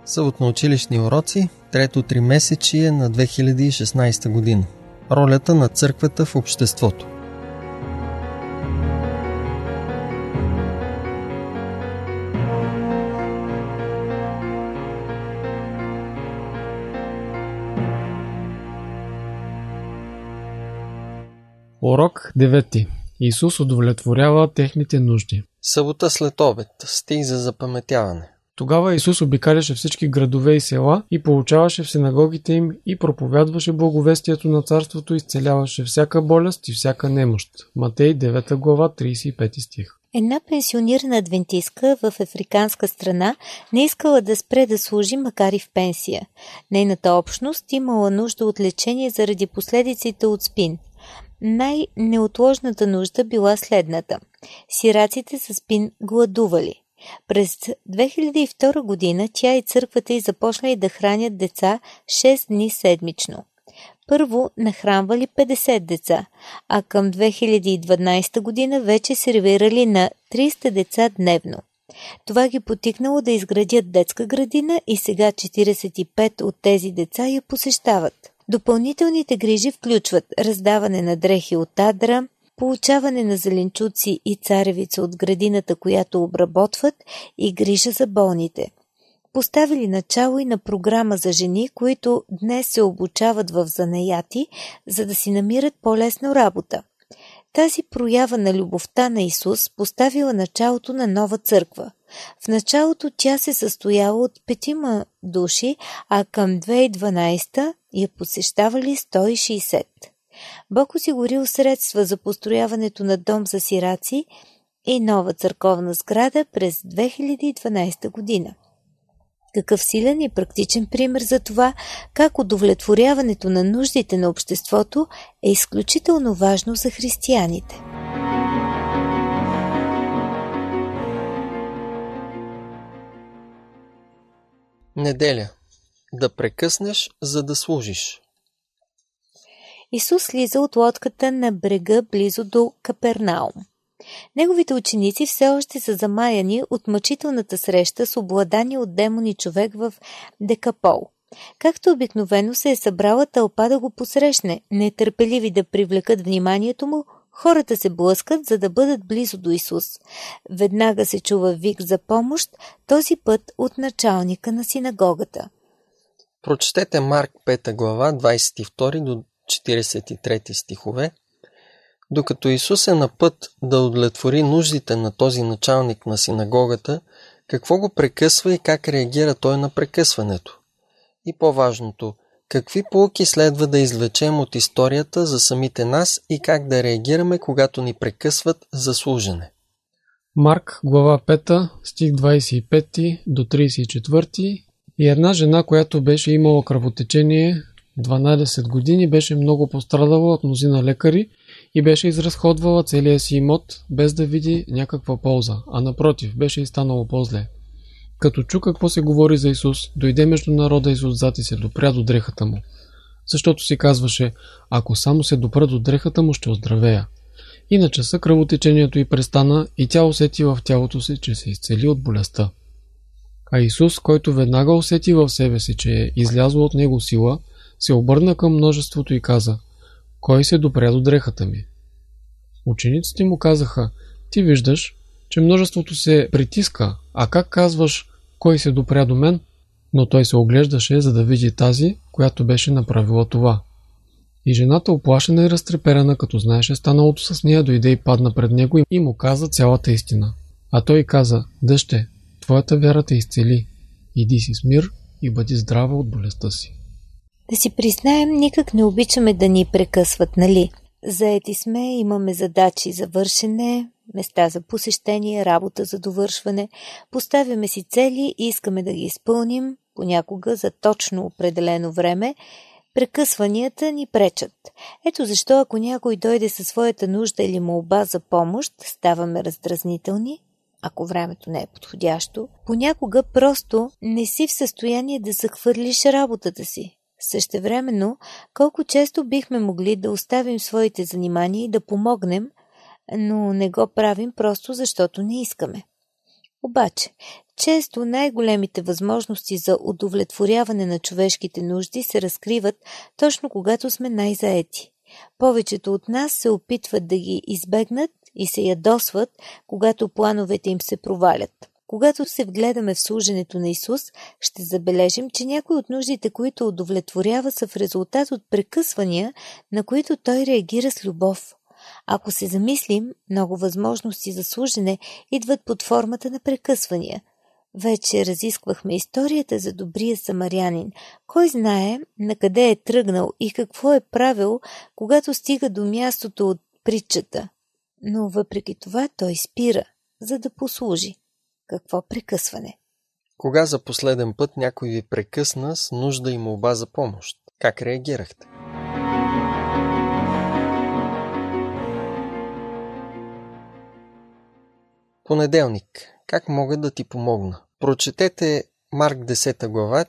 Съботно-училищни уроци, трето тримесечие на 2016 година. Ролята на църквата в обществото. Урок 9. Исус удовлетворява техните нужди. Събота след обед. Стих за запаметяване. Тогава Исус обикаляше всички градове и села и получаваше в синагогите им и проповядваше благовестието на царството и изцеляваше всяка болест и всяка немощ. Матей 9 глава 35 стих. Една пенсионирана адвентистка в африканска страна не искала да спре да служи, макар и в пенсия. Нейната общност имала нужда от лечение заради последиците от СПИН. Най-неотложната нужда била следната. Сираците с СПИН гладували. През 2002 година тя и църквата й започнали да хранят деца 6 дни седмично. Първо нахранвали 50 деца, а към 2012 година вече сервирали на 300 деца дневно. Това ги потикнало да изградят детска градина и сега 45 от тези деца я посещават. Допълнителните грижи включват раздаване на дрехи от адра, получаване на зеленчуци и царевица от градината, която обработват, и грижа за болните. Поставили начало и на програма за жени, които днес се обучават в занаяти, за да си намират по-лесно работа. Тази проява на любовта на Исус поставила началото на нова църква. В началото тя се състояла от 5 души, а към 2012 я посещавали 160. Бог осигурил средства за построяването на дом за сираци и нова църковна сграда през 2012 година. Какъв силен и практичен пример за това, как удовлетворяването на нуждите на обществото е изключително важно за християните. Неделя. Да прекъснеш, за да служиш. Исус слиза от лодката на брега близо до Капернаум. Неговите ученици все още са замаяни от мъчителната среща с обладания от демони човек в Декапол. Както обикновено се е събрала тълпа да го посрещне, нетърпеливи да привлекат вниманието му, хората се блъскат, за да бъдат близо до Исус. Веднага се чува вик за помощ, този път от началника на синагогата. Прочетете Марк 5 глава 22 до 43 стихове. Докато Исус е на път да удовлетвори нуждите на този началник на синагогата, какво го прекъсва и как реагира той на прекъсването? И по-важното, какви поуки следва да извлечем от историята за самите нас и как да реагираме, когато ни прекъсват за служене? Марк глава 5, стих 25 до 34. И една жена, която беше имала кръвотечение 12 години, беше много пострадала от мнозина лекари и беше изразходвала целия си имот, без да види някаква полза, а напротив, беше и станало по-зле. Като чу какво се говори за Исус, дойде между народа Исус зад и се допря до дрехата му. Защото си казваше, ако само се допра до дрехата му, ще оздравея. И на часа кръвотечението й престана и тя усети в тялото си, че се изцели от болестта. А Исус, който веднага усети в себе си, че е излязла от него сила, се обърна към множеството и каза, кой се допря до дрехата ми? Учениците му казаха, ти виждаш, че множеството се притиска, а как казваш, кой се допря до мен? Но той се оглеждаше, за да види тази, която беше направила това. И жената, оплашена и разтреперена, като знаеше станалото с нея, дойде и падна пред него и му каза цялата истина. А той каза, дъще, твоята вяра те изцели, иди си с мир и бъди здрава от болестта си. Да си признаем, никак не обичаме да ни прекъсват, нали? Заети сме, имаме задачи за вършене, места за посещение, работа за довършване, поставяме си цели и искаме да ги изпълним, понякога за точно определено време. Прекъсванията ни пречат. Ето защо, ако някой дойде със своята нужда или молба за помощ, ставаме раздразнителни, ако времето не е подходящо. Понякога просто не си в състояние да захвърлиш работата си. Същевременно, колко често бихме могли да оставим своите занимания и да помогнем, но не го правим просто защото не искаме. Обаче, често най-големите възможности за удовлетворяване на човешките нужди се разкриват точно когато сме най-заети. Повечето от нас се опитват да ги избегнат и се ядосват, когато плановете им се провалят. Когато се вгледаме в служенето на Исус, ще забележим, че някои от нуждите, които удовлетворява, са в резултат от прекъсвания, на които Той реагира с любов. Ако се замислим, много възможности за служене идват под формата на прекъсвания. Вече разисквахме историята за добрия самарянин. Кой знае на къде е тръгнал и какво е правил, когато стига до мястото от притчата. Но въпреки това той спира, за да послужи. Какво прекъсване? Кога за последен път някой ви прекъсна с нужда и молба за помощ? Как реагирахте? Понеделник. Как мога да ти помогна? Прочетете Марк 10 глава,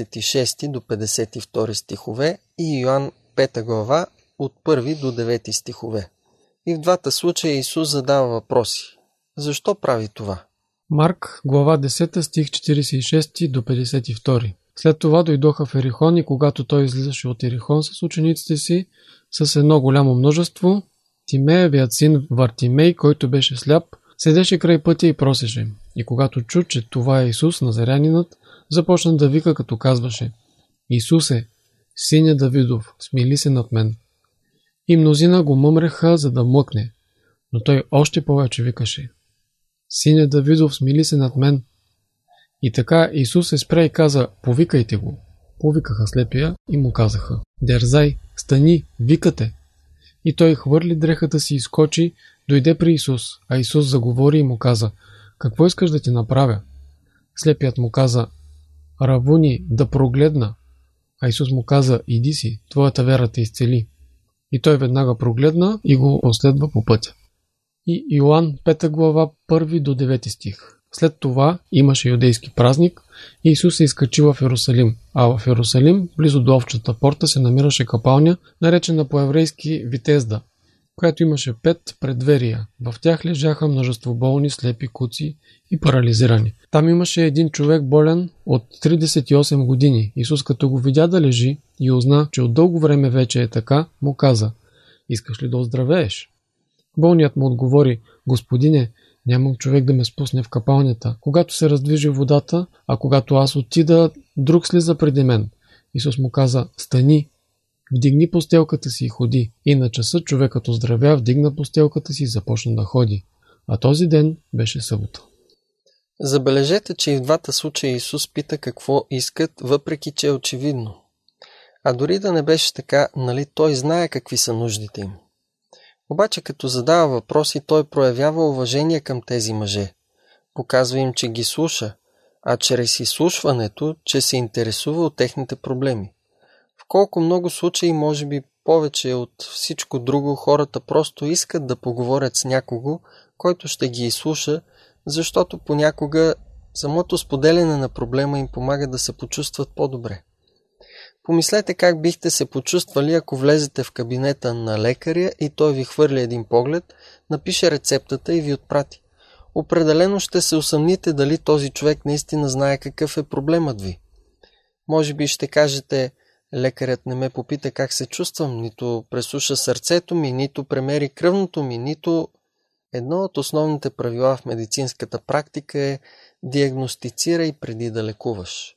46 до 52 стихове и Йоан 5 глава, от 1 до 9 стихове. И в двата случая Исус задава въпроси. Защо прави това? Марк, глава 10, стих 46 до 52. След това дойдоха в Ерихон и когато той излизаше от Ерихон с учениците си, с едно голямо множество, Тимеевият син Вартимей, който беше сляп, седеше край пътя и просеше. И когато чу, че това е Исус, назарянинът, започна да вика, като казваше: Исусе, сине Давидов, смили се над мен. И мнозина го мъмреха, за да млъкне, но той още повече викаше: Сине Давидов, смили се над мен. И така Исус се спря и каза: повикайте го. Повикаха слепия и му казаха: дерзай, стани, викате. И той хвърли дрехата си и скочи, дойде при Исус, а Исус заговори и му каза: какво искаш да ти направя? Слепият му каза: Равуни, да прогледна. А Исус му каза: иди си, твоята вяра те изцели. И той веднага прогледна и го последва по пътя. И Йоан 5 глава 1 до 9 стих. След това имаше юдейски празник и Исус се изкачил в Йерусалим. А в Йерусалим, близо до овчата порта, се намираше капалня, наречена по-еврейски Витезда, която имаше 5 предверия. В тях лежаха множество болни, слепи, куци и парализирани. Там имаше един човек болен от 38 години. Исус, като го видя да лежи и узна, че от дълго време вече е така, му каза: искаш ли да оздравееш? Болният му отговори: Господине, нямам човек да ме спусне в капалнята, когато се раздвижи водата, а когато аз отида, друг слиза преди мен. Исус му каза: стани, вдигни постелката си и ходи. И на часа човекът оздравя, вдигна постелката си и започна да ходи. А този ден беше събота. Забележете, че и в двата случая Исус пита какво искат, въпреки че е очевидно. А дори да не беше така, нали той знае какви са нуждите им. Обаче като задава въпроси, той проявява уважение към тези мъже. Показва им, че ги слуша, а чрез изслушването, че се интересува от техните проблеми. В колко много случаи, може би повече от всичко друго, хората просто искат да поговорят с някого, който ще ги изслуша, защото понякога самото споделяне на проблема им помага да се почувстват по-добре. Помислете как бихте се почувствали, ако влезете в кабинета на лекаря и той ви хвърли един поглед, напише рецептата и ви отпрати. Определено ще се усъмните дали този човек наистина знае какъв е проблемът ви. Може би ще кажете: лекарят не ме попита как се чувствам, нито преслуша сърцето ми, нито премери кръвното ми, нито... Едно от основните правила в медицинската практика е: диагностицирай преди да лекуваш.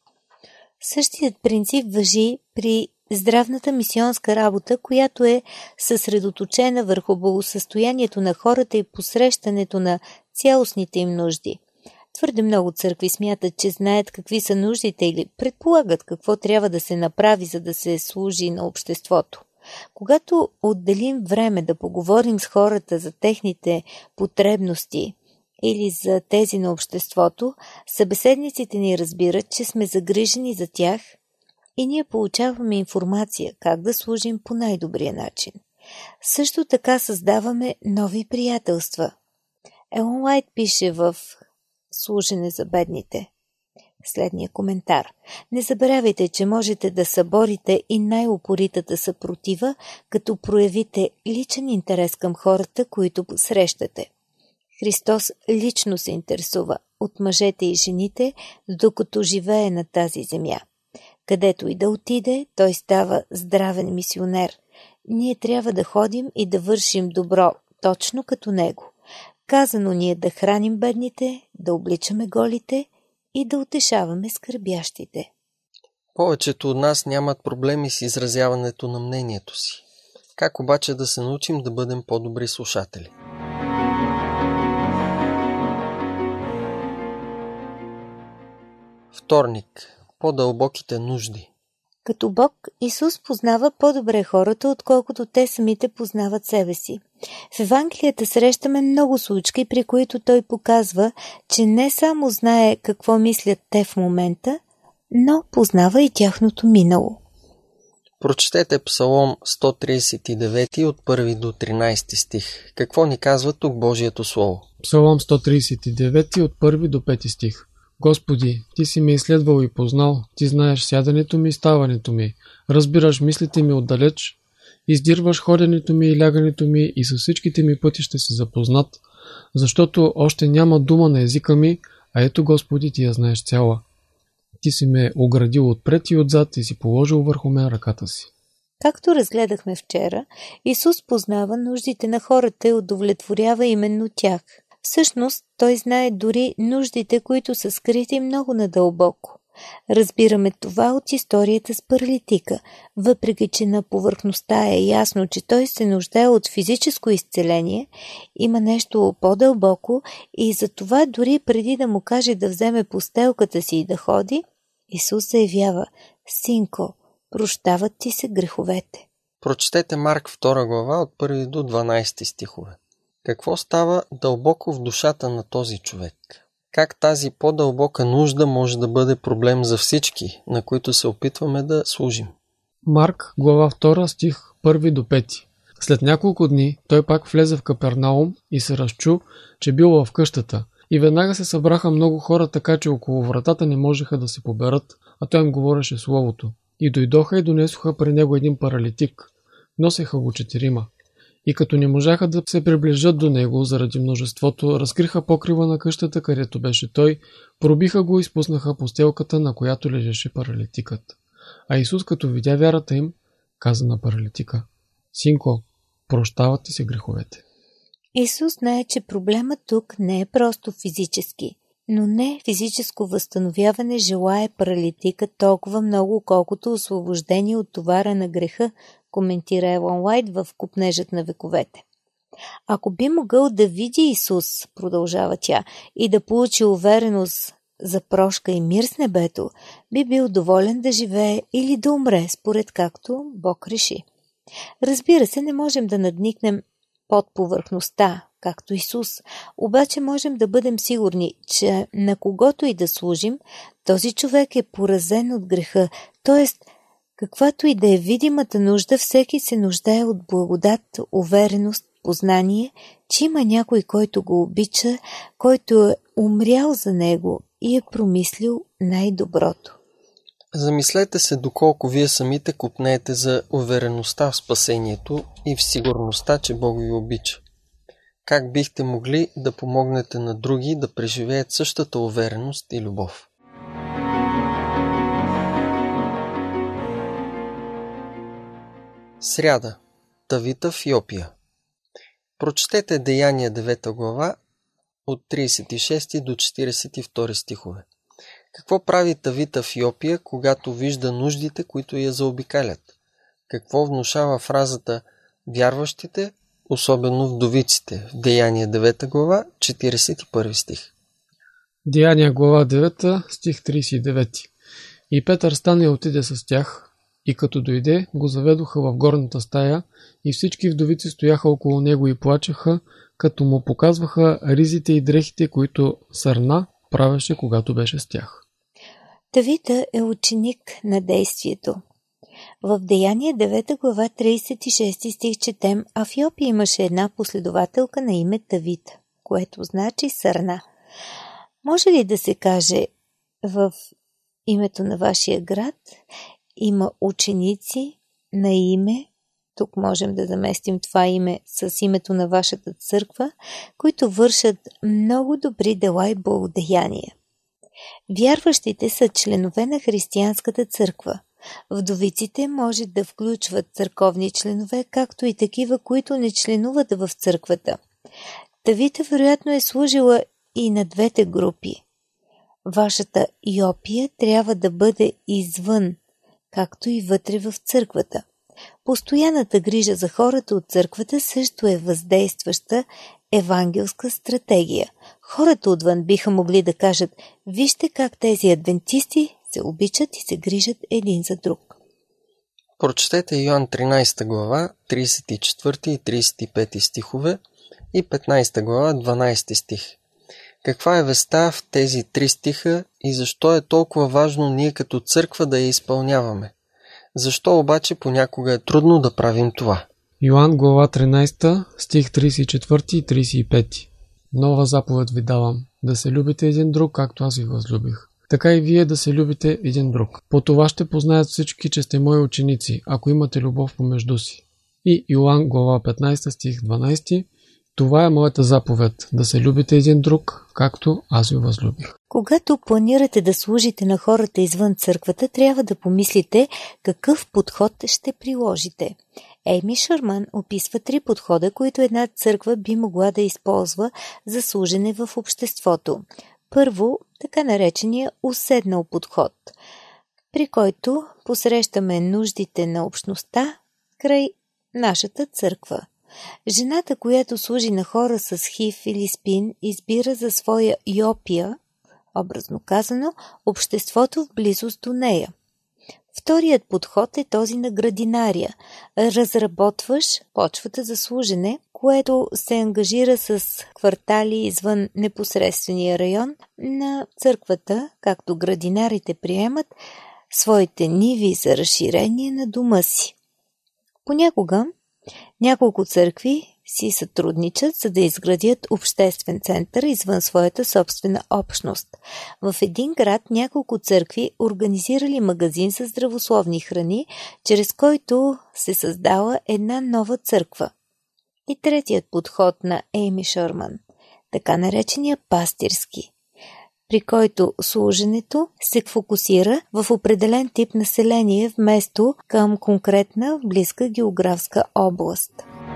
Същият принцип важи при здравната мисионска работа, която е съсредоточена върху благосъстоянието на хората и посрещането на цялостните им нужди. Твърде много църкви смятат, че знаят какви са нуждите или предполагат какво трябва да се направи, за да се служи на обществото. Когато отделим време да поговорим с хората за техните потребности или за тези на обществото, събеседниците ни разбират, че сме загрижени за тях и ние получаваме информация как да служим по най-добрия начин. Също така създаваме нови приятелства. Елън Уайт пише в Служене за бедните следния коментар: не забравяйте, че можете да съборите и най-упоритата съпротива, като проявите личен интерес към хората, които срещате. Христос лично се интересува от мъжете и жените, докато живее на тази земя. Където и да отиде, той става здравен мисионер. Ние трябва да ходим и да вършим добро, точно като него. Казано ни е да храним бедните, да обличаме голите и да утешаваме скърбящите. Повечето от нас нямат проблеми с изразяването на мнението си. Как обаче да се научим да бъдем по-добри слушатели? Вторник. По-дълбоките нужди. Като Бог, Исус познава по-добре хората, отколкото те самите познават себе си. В Евангелията срещаме много случаи, при които Той показва, че не само знае какво мислят те в момента, но познава и тяхното минало. Прочетете Псалом 139 от 1 до 13 стих. Какво ни казва тук Божието Слово? Псалом 139 от 1 до 5 стих. Господи, Ти си ме изследвал и познал, Ти знаеш сядането ми и ставането ми, разбираш мислите ми отдалеч, издирваш ходенето ми и лягането ми и със всичките ми пътища си запознат, защото още няма дума на езика ми, а ето Господи, Ти я знаеш цяла. Ти си ме оградил отпред и отзад и си положил върху мен ръката си. Както разгледахме вчера, Исус познава нуждите на хората и удовлетворява именно тях. Всъщност, Той знае дори нуждите, които са скрити много надълбоко. Разбираме това от историята с паралитика, въпреки че на повърхността е ясно, че той се нуждае от физическо изцеление, има нещо по-дълбоко и затова дори преди да му каже да вземе постелката си и да ходи, Исус заявява: „Синко, прощават ти се греховете“. Прочетете Марк 2 глава от 1 до 12 стихове. Какво става дълбоко в душата на този човек? Как тази по-дълбока нужда може да бъде проблем за всички, на които се опитваме да служим? Марк, глава 2, стих 1 до 5. След няколко дни той пак влезе в Капернаум и се разчу, че бил в къщата. И веднага се събраха много хора, така че около вратата не можеха да се поберат, а той им говореше словото. И дойдоха и донесоха при него един паралитик. Носеха го 4. И като не можаха да се приближат до него заради множеството, разкриха покрива на къщата, където беше той, пробиха го и спуснаха постелката, на която лежеше паралитикът. А Исус, като видя вярата им, каза на паралитика: „Синко, прощават ти се греховете“. Исус знае, че проблемът тук не е просто физически, но не физическо възстановяване желае паралитика толкова много, колкото освобождение от товара на греха, коментира Елън Уайт в Копнежът на вековете. Ако би могъл да види Исус, продължава тя, и да получи увереност за прошка и мир с небето, би бил доволен да живее или да умре, според както Бог реши. Разбира се, не можем да надникнем под повърхността, както Исус, обаче можем да бъдем сигурни, че на когото и да служим, този човек е поразен от греха, т.е. каквато и да е видимата нужда, всеки се нуждае от благодат, увереност, познание, че има някой, който го обича, който е умрял за него и е промислил най-доброто. Замислете се доколко вие самите копнеете за увереността в спасението и в сигурността, че Бог ви обича. Как бихте могли да помогнете на други да преживеят същата увереност и любов? Сряда. Тавита в Йопия. Прочетете Деяния 9 глава от 36 до 42 стихове. Какво прави Тавита в Йопия, когато вижда нуждите, които я заобикалят? Какво внушава фразата вярващите, особено вдовиците, в Деяния 9 глава, 41 стих? Деяния глава 9, стих 39. И Петър стана и отиде с тях, и като дойде, го заведоха в горната стая, и всички вдовици стояха около него и плачеха, като му показваха ризите и дрехите, които Сарна правеше, когато беше с тях. Тавита е ученик на действието. В Деяния 9 глава 36 стих четем: „А в Йопия имаше една последователка на име Тавита“, което значи Сарна. Може ли да се каже в името на вашия град има ученици на име тук можем да заместим това име с името на вашата църква, които вършат много добри дела и благодеяния. Вярващите са членове на християнската църква. Вдовиците може да включват църковни членове, както и такива, които не членуват в църквата. Давида вероятно е служила и на двете групи. Вашата йопия трябва да бъде извън, както и вътре в църквата. Постоянната грижа за хората от църквата също е въздействаща евангелска стратегия. Хората отвън биха могли да кажат: вижте как тези адвентисти се обичат и се грижат един за друг. Прочетете Йоан 13 глава, 34 и 35 стихове и 15 глава, 12 стих. Каква е веста в тези 3 стиха и защо е толкова важно ние като църква да я изпълняваме? Защо обаче понякога е трудно да правим това? Йоан глава 13, стих 34 и 35. Нова заповед ви давам, да се любите един друг, както аз ви възлюбих. Така и вие да се любите един друг. По това ще познаят всички, че сте мои ученици, ако имате любов помежду си. И Йоан глава 15, стих 12. Това е моята заповед, да се любите един друг, както аз ви възлюбих. Когато планирате да служите на хората извън църквата, трябва да помислите какъв подход ще приложите. Ейми Шърман описва 3 подхода, които една църква би могла да използва за служене в обществото. Първо, така наречения уседнал подход, при който посрещаме нуждите на общността край нашата църква. Жената, която служи на хора с ХИВ или СПИН, избира за своя йопия, образно казано, обществото в близост до нея. Вторият подход е този на градинария. Разработваш почвата за служене, което се ангажира с квартали извън непосредствения район на църквата, както градинарите приемат своите ниви за разширение на дома си. Понякога няколко църкви си сътрудничат, за да изградят обществен център извън своята собствена общност. В един град няколко църкви организирали магазин за здравословни храни, чрез който се създала една нова църква. И третият подход на Ейми Шърман, така наречения пастирски, при който служенето се фокусира в определен тип население вместо към конкретна близка географска област.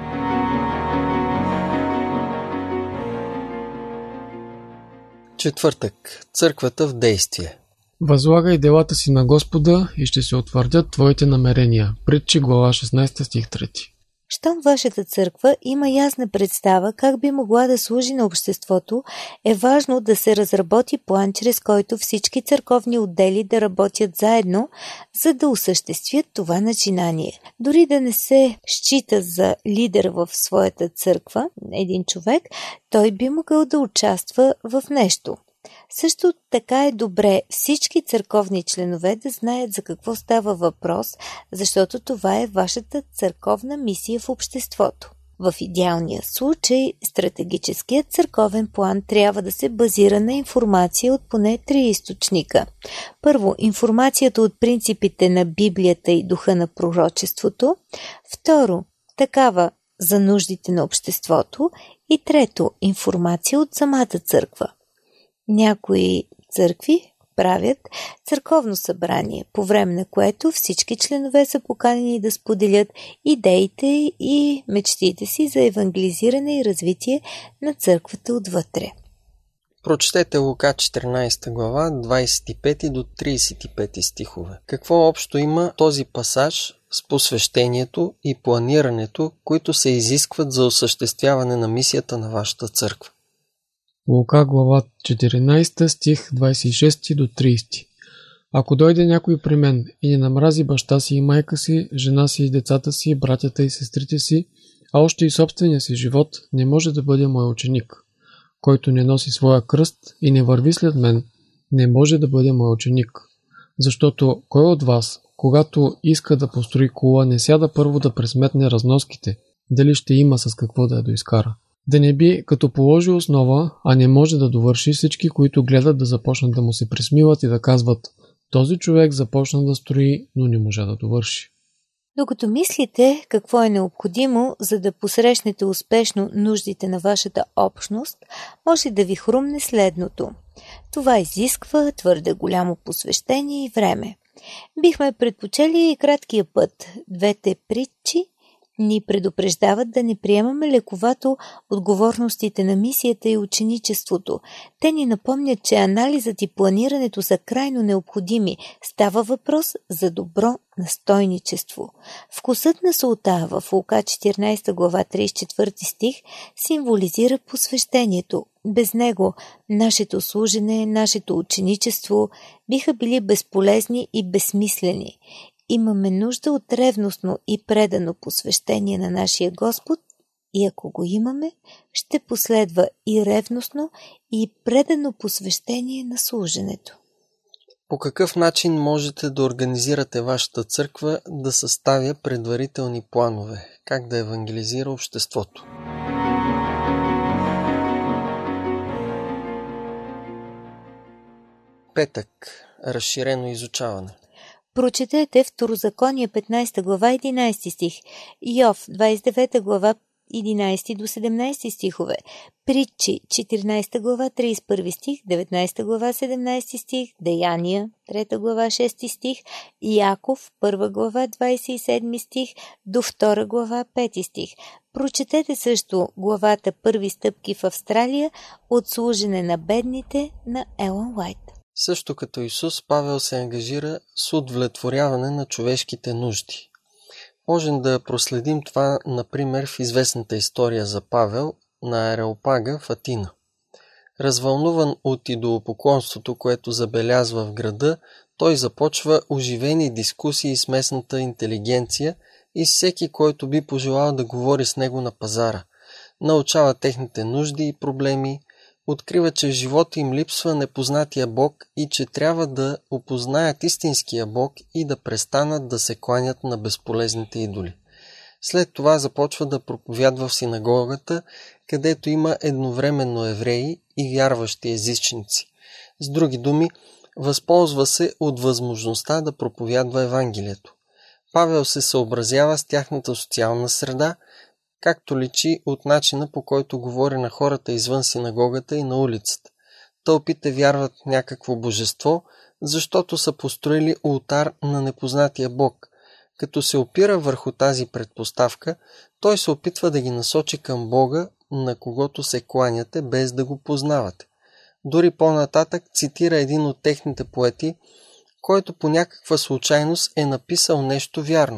Четвъртък. Църквата в действие. Възлагай делата си на Господа и ще се утвърдят твоите намерения. Притчи глава 16 стих 3. Щом вашата църква има ясна представа как би могла да служи на обществото, е важно да се разработи план, чрез който всички църковни отдели да работят заедно, за да осъществят това начинание. Дори да не се счита за лидер в своята църква, един човек, той би могъл да участва в нещо. Също така е добре всички църковни членове да знаят за какво става въпрос, защото това е вашата църковна мисия в обществото. В идеалния случай, стратегическият църковен план трябва да се базира на информация от поне 3 източника. Първо, информацията от принципите на Библията и духа на пророчеството. Второ, такава за нуждите на обществото. И трето, информация от самата църква. Някои църкви правят църковно събрание, по време на което всички членове са поканени да споделят идеите и мечтите си за евангелизиране и развитие на църквата отвътре. Прочетете Лука 14 глава, 25 до 35 стихове. Какво общо има този пасаж с посвещението и планирането, които се изискват за осъществяване на мисията на вашата църква? Лука глава 14 стих 26 до 30. Ако дойде някой при мен и не намрази баща си и майка си, жена си и децата си, братята и сестрите си, а още и собствения си живот, не може да бъде мой ученик. Който не носи своя кръст и не върви след мен, не може да бъде мой ученик. Защото кой от вас, когато иска да построи кола, не сяда първо да пресметне разноските, дали ще има с какво да я доизкара? Да не би, като положи основа, а не може да довърши, всички, които гледат, да започнат да му се присмиват и да казват: този човек започна да строи, но не можа да довърши. Докато мислите какво е необходимо, за да посрещнете успешно нуждите на вашата общност, може да ви хрумне следното. Това изисква твърде голямо посвещение и време. Бихме предпочели и краткия път. Двете притчи ни предупреждават да не приемаме лековато отговорностите на мисията и ученичеството. Те ни напомнят, че анализът и планирането са крайно необходими. Става въпрос за добро настойничество. Вкусът на солта в Лука 14 глава 34 стих символизира посвещението. Без него нашето служене, нашето ученичество биха били безполезни и безсмислени. Имаме нужда от ревностно и предано посвещение на нашия Господ и ако го имаме, ще последва и ревностно и предано посвещение на служенето. По какъв начин можете да организирате вашата църква да съставя предварителни планове? Как да евангелизира обществото? Петък. Разширено изучаване. Прочетете Второзаконие 15 глава 11 стих, Йов 29 глава 11 до 17 стихове, Притчи 14 глава 31 стих, 19 глава 17 стих, Деяния 3 глава 6 стих, Яков 1 глава 27 стих до 2 глава 5 стих. Прочетете също главата Първи стъпки в Австралия от служене на бедните на Елън Уайт. Също като Исус, Павел се ангажира с удовлетворяване на човешките нужди. Можем да проследим това, например, в известната история за Павел на Ареопага в Атина. Развълнуван от идолопоклонството, което забелязва в града, той започва оживени дискусии с местната интелигенция и с всеки, който би пожелал да говори с него на пазара. Научава техните нужди и проблеми, открива, че в живота им липсва непознатия Бог и че трябва да опознаят истинския Бог и да престанат да се кланят на безполезните идоли. След това започва да проповядва в синагогата, където има едновременно евреи и вярващи езичници. С други думи, възползва се от възможността да проповядва Евангелието. Павел се съобразява с тяхната социална среда, както личи от начина, по който говори на хората извън синагогата и на улицата. Тълпите вярват в някакво божество, защото са построили ултар на непознатия Бог. Като се опира върху тази предпоставка, той се опитва да ги насочи към Бога, на когото се кланяте, без да го познавате. Дори по-нататък цитира един от техните поети, който по някаква случайност е написал нещо вярно,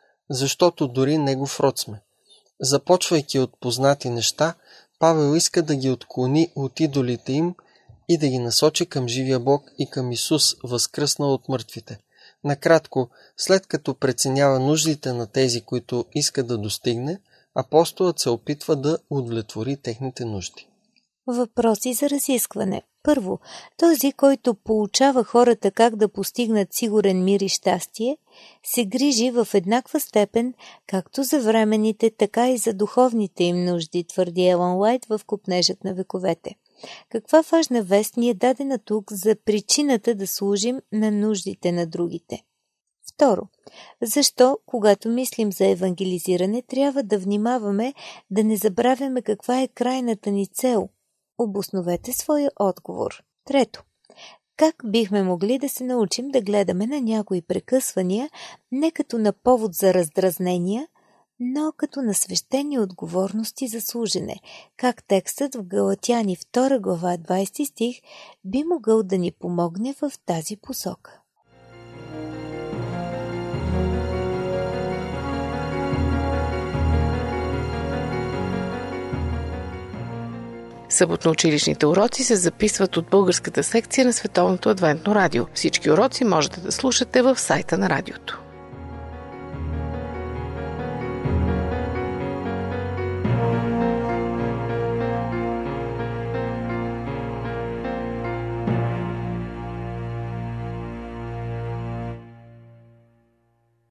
защото дори негов род сме. Започвайки от познати неща, Павел иска да ги отклони от идолите им и да ги насочи към живия Бог и към Исус, възкръснал от мъртвите. Накратко, след като преценява нуждите на тези, които иска да достигне, апостолът се опитва да удовлетвори техните нужди. Въпроси за разискване. Първо, този, който поучава хората как да постигнат сигурен мир и щастие, се грижи в еднаква степен както за временните, така и за духовните им нужди, твърди Елън Уайт в Копнежът на вековете. Каква важна вест ни е дадена тук за причината да служим на нуждите на другите? Второ, защо, когато мислим за евангелизиране, трябва да внимаваме да не забравяме каква е крайната ни цел? Обосновете своя отговор. Трето, как бихме могли да се научим да гледаме на някои прекъсвания не като на повод за раздразнения, но като на свещени отговорности за служене, как текстът в Галатяни 2 глава 20 стих би могъл да ни помогне в тази посока. Съботно-училищните уроци се записват от българската секция на Световното адвентно радио. Всички уроци можете да слушате в сайта на радиото.